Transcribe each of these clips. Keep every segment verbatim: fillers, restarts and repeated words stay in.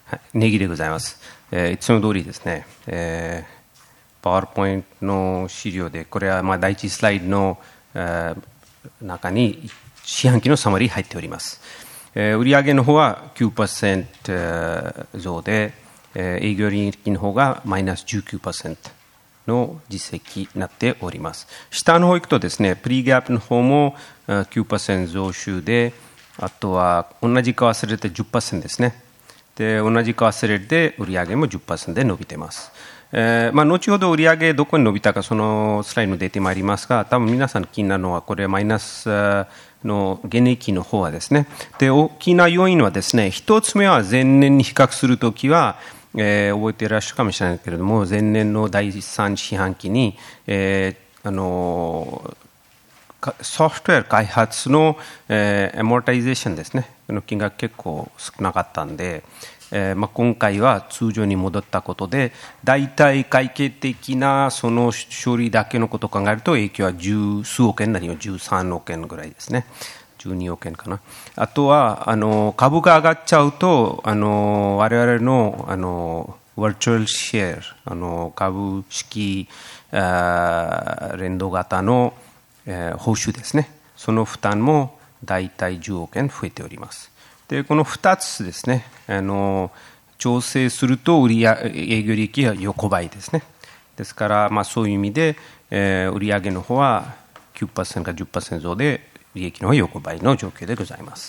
はい、ネギでございます。えー、いつも通りですね、えー、パワーポイントの資料で、これはまあ第一スライドの、えー、中に四半期のサマリー入っております。えー、売上の方は きゅうパーセント 増で、えー、営業利益の方がマイナス じゅうきゅうパーセント の実績になっております。下の方行くとですね、プリギャップの方も きゅうパーセント 増収で、あとは同じ為替レートで じゅっパーセント ですね。で、同じ為替レートで売上も じゅっパーセント で伸びています。えーまあ、後ほど売上どこに伸びたか、そのスライドに出てまいりますが、多分皆さん気になるのは、これマイナスの減益の方はですね。で、大きな要因はですね、一つ目は前年に比較するときは、えー、覚えていらっしゃるかもしれないけれども、前年の第三四半期に、えー、あのソフトウェア開発の、えー、アモータイゼーションですね、の金額結構少なかったんで、えーまあ、今回は通常に戻ったことで、大体会計的なその処理だけのことを考えると、影響は十数億円なりじゅうさんおくえんぐらいですね。じゅうにおくえんかな。あとは、あの、株が上がっちゃうと、あの、我々の、あの、バーチャルシェア、あの、株式、あ連動型の、えー、報酬ですね。その負担も大体じゅうおくえん増えております。で、このふたつですね、あの、調整すると売り上営業利益は横ばいですね。ですから、まあそういう意味で、えー、売上の方は きゅうパーセント か じゅっパーセント 増で、利益の方は横ばいの状況でございます。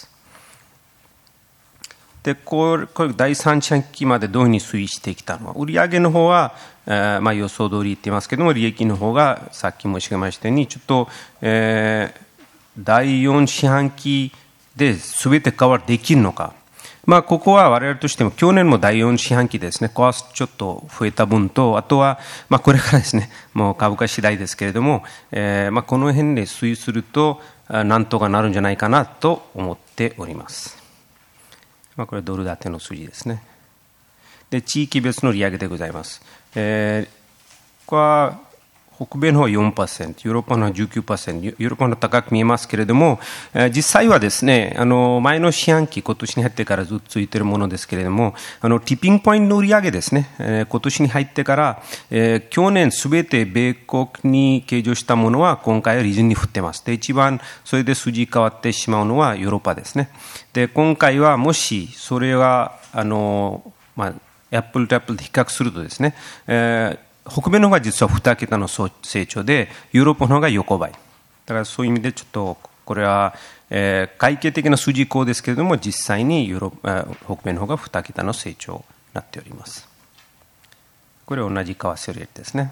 で、これ、これ第三四半期までどういうふうに推移してきたのは、売上の方は、えー、まあ予想通り言っていますけれども、利益の方がさっき申し上げましたように、ちょっと、えー、第四四半期で全て変わりできるのか。まあ、ここは我々としても、去年も第四四半期ですね、コストちょっと増えた分と、あとは、まあ、これからですね、もう株価次第ですけれども、えー、まあ、この辺で推移すると、なんとかなるんじゃないかなと思っております。まあ、これドル建ての数字ですね。で、地域別の利上げでございます。えー、ここは北米の方は よんパーセント、ヨーロッパの方は じゅうきゅうパーセント、ヨーロッパの方は高く見えますけれども、えー、実際はですね、あの、前の四半期、今年に入ってからずっとついているものですけれども、あの、ティッピングポイントの売り上げですね、えー、今年に入ってから、えー、去年すべて米国に計上したものは、今回はリズンに振ってます。で、一番それで筋変わってしまうのはヨーロッパですね。で、今回はもし、それは、あの、まあ、アップルとアップルで比較するとですね、えー北米の方が実はに桁の成長で、ヨーロッパの方が横ばい。だからそういう意味でちょっと、これは、えー、会計的な数字項ですけれども、実際にヨーロッパ、北米の方がに桁の成長になっております。これは同じ為替レートですね。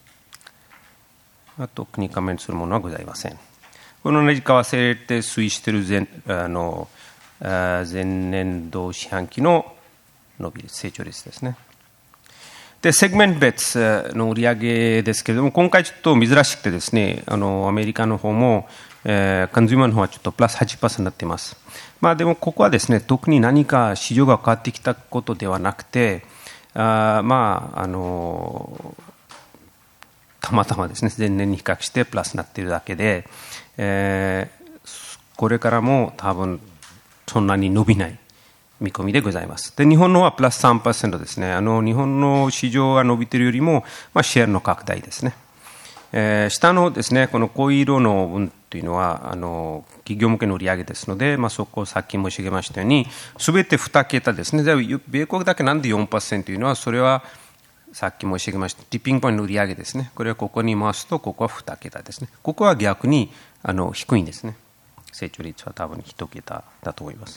あと、国加盟するものはございません。この同じ為替レートで推移している前、あの、前年度四半期の伸び率、成長率ですね。で、セグメント別の売上ですけれども、今回ちょっと珍しくてですね、あの、アメリカの方も、えー、カンズーマーの方はちょっとプラス はちパーセント になっています。まあでもここはですね、特に何か市場が変わってきたことではなくて、あまあ、あの、たまたまですね、前年に比較してプラスになっているだけで、えー、これからも多分そんなに伸びない見込みでございます。で、日本の方はプラス さんパーセント ですね。あの、日本の市場が伸びているよりも、まあ、シェアの拡大ですね。えー、下のですね、この濃い色の分というのは、あの、企業向けの売り上げですので、まあ、そこをさっき申し上げましたように、すべてに桁ですね。で、米国だけなんで よんパーセント というのは、それは、さっき申し上げました、ティッピングポイントの売り上げですね。これはここに回すと、ここはに桁ですね。ここは逆に、あの、低いんですね。成長率は多分いち桁だと思います。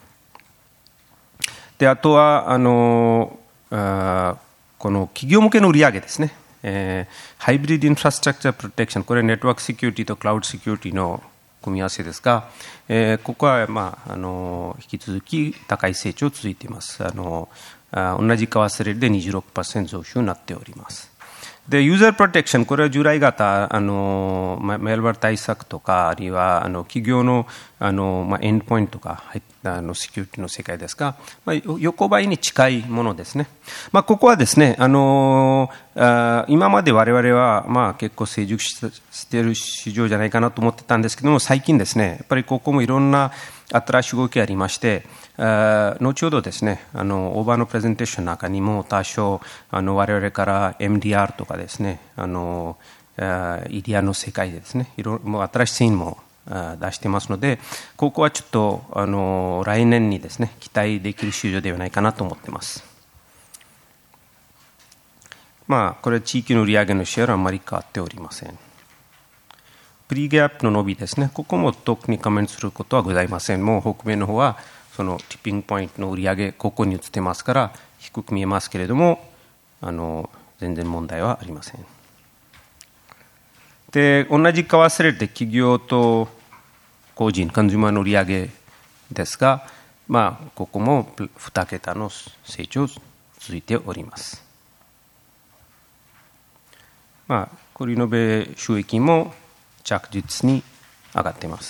で、あとは、あの、あこの企業向けの売り上げですね。えー、ハイブリッドインフラストラクチャープロテクション、これはネットワークセキュリティとクラウドセキュリティの組み合わせですが、えー、ここは、まあ、あの、引き続き高い成長続いています。あの、あ同じ為替レートで にじゅうろくパーセント 増収になっております。で、ユーザープロテクション、これは従来型、あの、メールワール対策とか、あるいは、あの、企業の、あの、まあ、エンドポイントとか、あの、セキュリティの世界ですが、まあ、横ばいに近いものですね。まあ、ここはですね、あの、あ今まで我々は、まあ、結構成熟している市場じゃないかなと思ってたんですけども、最近ですね、やっぱりここもいろんな、 新しい動きがありまして、後ほどですね、あのオーバーのプレゼンテーションの中にも多少あの我々から エムディーアール とかですね、あのイディアの世界でですね、いろもう新しい製品も出していますので、ここはちょっとあの来年にですね期待できる市場ではないかなと思っています。まあこれは地域の売上のシェアはあまり変わっておりません。プリギャップの伸びですね、ここも特にコメントすることはございません。もう北米の方はそのティッピングポイントの売上ここに移ってますから低く見えますけれども、あの全然問題はありません。で、同じ為替レートで企業と個人、コンジューマーの売上ですが、まあ、ここもに桁の成長続いております。まあ、これの米収益も着実に上がっています。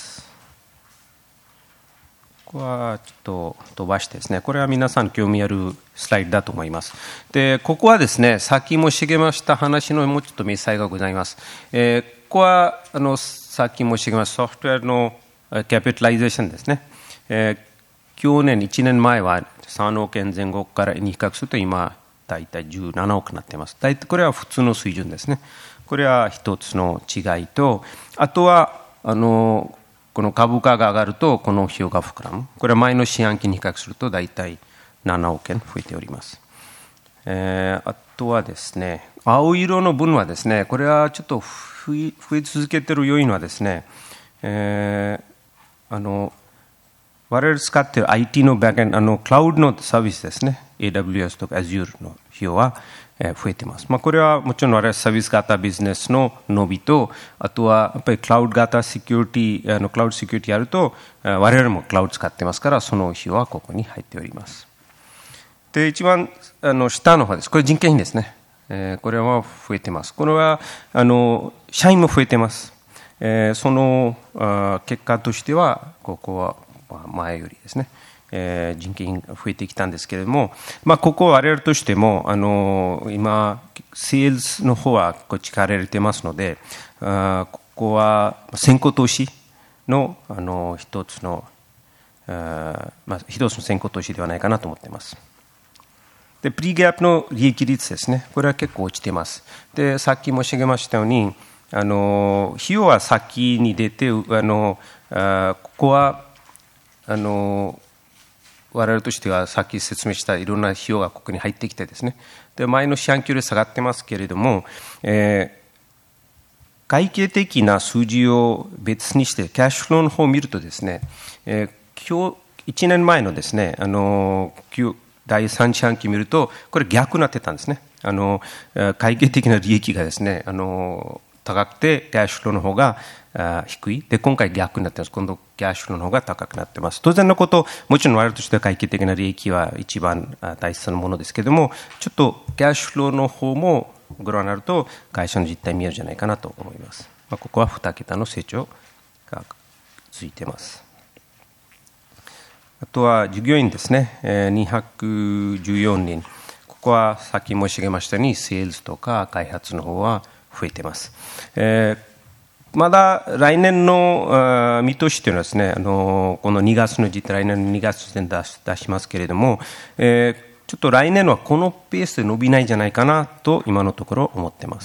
ここはちょっと飛ばしてですね、これは皆さん興味あるスライドだと思います。で、ここはですね、さっき申し上げました話のもうちょっと明細がございます。えー、ここはあのさっき申し上げましたソフトウェアのキャピタライゼーションですね。えー、去年いちねんまえはさんおくえんぜん後からに比較すると今大体じゅうななおくになっています。大体これは普通の水準ですね。これは一つの違いと、あとはあのこの株価が上がるとこの費用が膨らむ。これは前の四半期に比較すると大体ななおくえん増えております。えー、あとはですね、青色の分はですね、これはちょっと増え、増え続けている要因はですね、えー、あの我々使っている アイティー のバックエンド、あのクラウドのサービスですね、エーダブリューエス とか Azure の費用は増えています。まあ、これはもちろん我々サービス型ビジネスの伸びと、あとはやっぱりクラウド型セキュリティ、あのクラウドセキュリティやると、我々もクラウド使ってますから、その費用はここに入っております。で、一番あの下の方です。これ人件費ですね。えー、これは増えています。これはあの社員も増えています。えー、そのあ結果としては、ここは前よりですね、えー、人件費が増えてきたんですけれども、まあ、ここは我々としても、あの今、セールスの方はこう力入れてますので、あここは先行投資の、あの一つの、あまあ、一つの先行投資ではないかなと思っています。で、プリギャップの利益率ですね、これは結構落ちています。で、さっき申し上げましたように、あの費用は先に出て、あのあここはあの我々としてはさっき説明したいろんな費用がここに入ってきてですね、で前の四半期より下がってますけれども、えー、会計的な数字を別にしてキャッシュフローの方を見るとですね、えー、今日いちねんまえのですね、あのだいさん四半期見るとこれ逆になってたんですね。あの会計的な利益がですね、あの高くてキャッシュフローの方が低い。で、今回逆になっています。今度キャッシュフローの方が高くなっています。当然のこと、もちろん我々としては会計的な利益は一番大切なものですけれども、ちょっとキャッシュフローの方もご覧になると会社の実態見えるんじゃないかなと思います。まあ、ここはに桁の成長が続いています。あとは従業員ですね、にひゃくじゅうよにん。ここはさっき申し上げましたように、セールスとか開発の方は増えています。えーまだ来年の見通しというのはですね、あのこのにがつの時点、来年のにがつで出し、出しますけれども、えー、ちょっと来年はこのペースで伸びないんじゃないかなと今のところ思っています。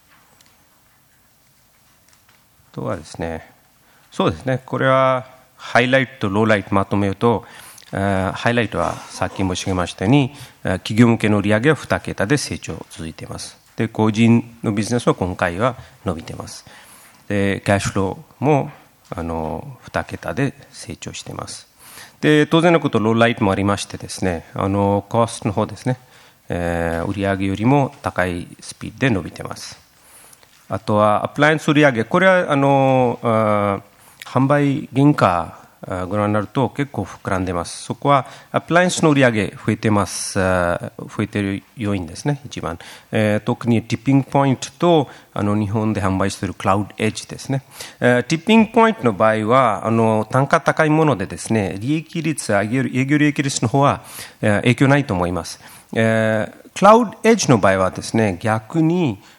あとはですね、そうですね、これはハイライトとローライトまとめると、ハイライトはさっき申し上げましたように、企業向けの売上はに桁で成長続いています。で、個人のビジネスは今回は伸びています。で、キャッシュフローもあのに桁で成長しています。で、当然のこと、ローライトもありましてですね、あのコストの方ですね、えー、売上よりも高いスピードで伸びています。あとは、アプライアンス売上、これはあのあ販売原価ご覧になると結構膨らんでいます。そこはアプライアンスの売上増えてます、増えている要因ですね、一番。えー、特にティッピングポイントとあの日本で販売しているクラウドエッジですね。えー、ティッピングポイントの場合は、あの単価高いものでですね、利益率、営業利益率の方は、えー、影響ないと思います。えー、クラウドエッジの場合はですね、逆に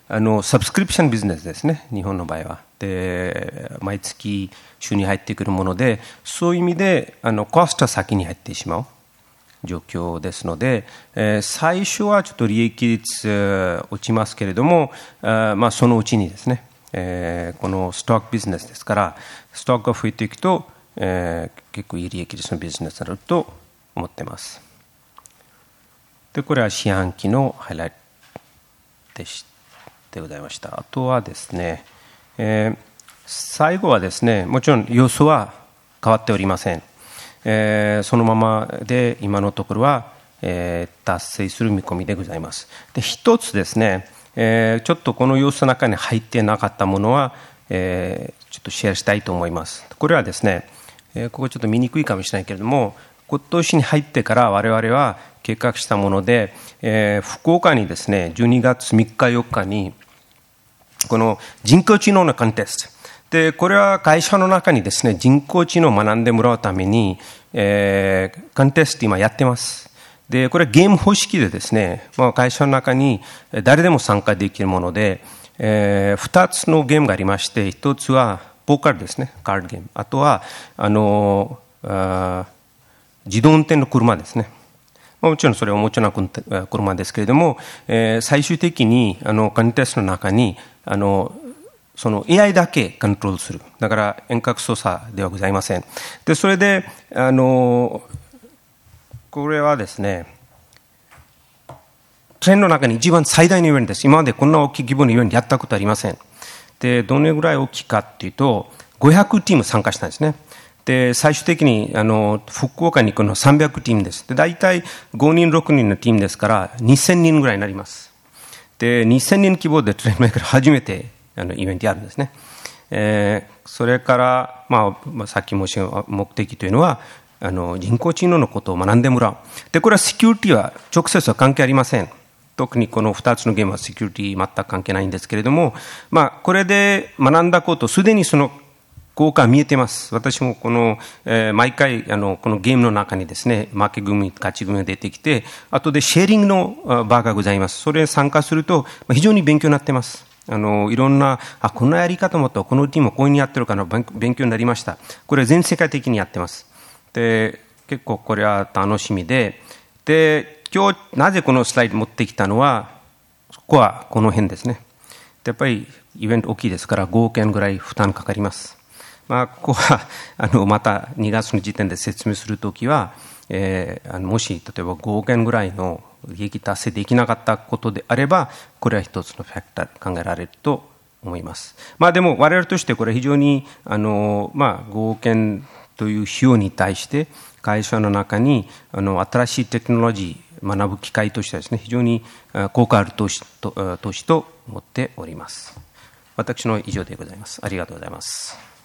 あのサブスクリプションビジネスですね、日本の場合は。で、毎月収入入ってくるもので、そういう意味であのコストは先に入ってしまう状況ですので、えー、最初はちょっと利益率、えー、落ちますけれども、あまあ、そのうちにですね、えー、このストックビジネスですから、ストックが増えていくと、えー、結構いい利益率のビジネスになると思っています。で、これは四半期のハイライトでした。でございました。あとはですね、えー、最後はですね、もちろん様子は変わっておりません。えー、そのままで今のところは、えー、達成する見込みでございます。で、一つですね、えー、ちょっとこの様子の中に入ってなかったものは、えー、ちょっとシェアしたいと思います。これはですね、えー、ここちょっと見にくいかもしれないけれども、今年に入ってから我々は計画したもので、えー、福岡にですね、じゅうにがつみっかよっかにこの人工知能のコンテストで、これは会社の中にですね、人工知能を学んでもらうために、えー、コンテスト今やってます。で、これはゲーム方式でですね、まあ、会社の中に誰でも参加できるもので、えー、ふたつのゲームがありまして、ひとつはポーカーですね、カードゲーム。あとは、あのあ自動運転の車ですね。もちろんそれはおもちゃな車ですけれども、えー、最終的にあのコンテストの中にあのその エーアイ だけコントロールする。だから遠隔操作ではございません。で、それで、あの、これはですね、トレンドの中に一番最大のイベントです。今までこんな大きい規模のイベントやったことありません。で、どれぐらい大きいかっていうと、ごひゃくチーム参加したんですね。で、最終的に、あの、福岡に行くのはさんびゃくチームです。で、大体ごにん、ろくにんのチームですから、にせんにんぐらいになります。で、にせんにん規模でトレンドメーカー初めて、あの、イベントやるんですね。えー、それから、まあ、まあ、さっき申し上げた目的というのは、あの、人工知能のことを学んでもらう。で、これはセキュリティは直接は関係ありません。特にこのふたつのゲームはセキュリティ全く関係ないんですけれども、まあ、これで学んだこと、すでにその効果は見えています。私もこの、えー、毎回、あの、このゲームの中にですね、負け組、勝ち組が出てきて、後でシェーリングの場がございます。それに参加すると、非常に勉強になっています。あの、いろんな、あ、こんなやり方もと、このチームもこういうふうにやってるから勉強になりました。これ全世界的にやってます。で、結構これは楽しみで、で、今日なぜこのスライド持ってきたのは、ここはこの辺ですね。でやっぱりイベント大きいですからごおくえんぐらい負担かかります。まあ、ここは、あの、またにがつの時点で説明するときは、えー、あのもし、例えばごおくえんぐらいの利益達成できなかったことであれば、これは一つのファクター考えられると思います。まあでも、我々としてこれ非常に、あの、まあ、ごおくえんという費用に対して、会社の中に、あの、新しいテクノロジー、学ぶ機会としてはですね、非常に効果ある投資と、投資と思っております。私の以上でございます。ありがとうございます。